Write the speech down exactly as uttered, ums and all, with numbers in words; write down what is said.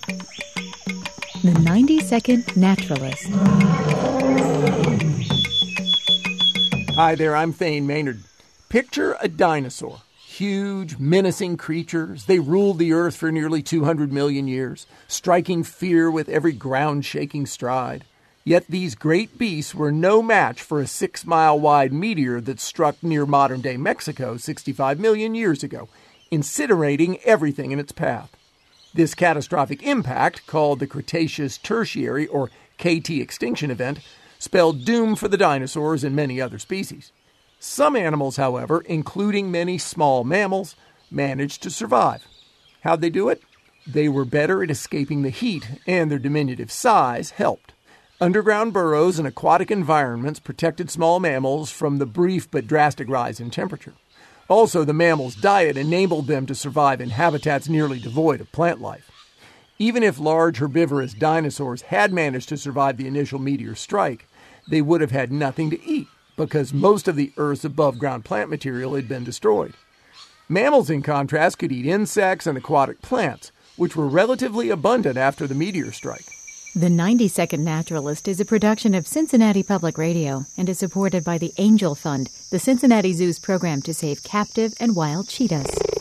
The ninety-second Naturalist. Hi there, I'm Thane Maynard. Picture a dinosaur. Huge, menacing creatures. They ruled the earth for nearly two hundred million years, striking fear with every ground-shaking stride. Yet these great beasts were no match for a six-mile-wide meteor that struck near modern-day Mexico sixty-five million years ago, incinerating everything in its path. This catastrophic impact, called the Cretaceous Tertiary or K T extinction event, spelled doom for the dinosaurs and many other species. Some animals, however, including many small mammals, managed to survive. How'd they do it? They were better at escaping the heat, and their diminutive size helped. Underground burrows and aquatic environments protected small mammals from the brief but drastic rise in temperature. Also, the mammals' diet enabled them to survive in habitats nearly devoid of plant life. Even if large herbivorous dinosaurs had managed to survive the initial meteor strike, they would have had nothing to eat because most of the Earth's above-ground plant material had been destroyed. Mammals, in contrast, could eat insects and aquatic plants, which were relatively abundant after the meteor strike. The ninety-second Naturalist is a production of Cincinnati Public Radio and is supported by the Angel Fund, the Cincinnati Zoo's program to save captive and wild cheetahs.